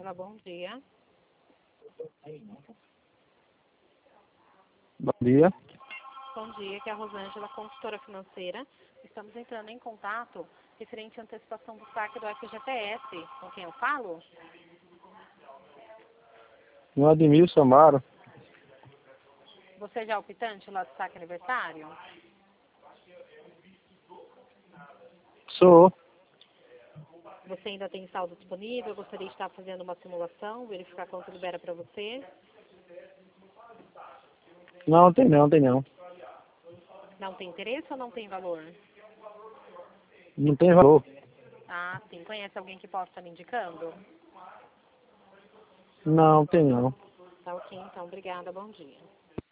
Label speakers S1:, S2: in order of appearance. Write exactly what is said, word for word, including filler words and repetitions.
S1: Rosângela, bom dia.
S2: Bom dia.
S1: Bom dia, que é a Rosângela, consultora financeira. Estamos entrando em contato referente à antecipação do saque do F G T S. Com quem eu falo?
S2: No Admir Samaro.
S1: Você já é o optante lá do saque aniversário?
S2: Sou.
S1: Você ainda tem saldo disponível? Eu gostaria de estar fazendo uma simulação, verificar quanto libera para você.
S2: Não, tem não, tem não.
S1: Não tem interesse ou não tem valor?
S2: Não tem valor.
S1: Ah, sim. Conhece alguém que possa estar me indicando?
S2: Não, tem não.
S1: Tá ok, então. Obrigada. Bom dia.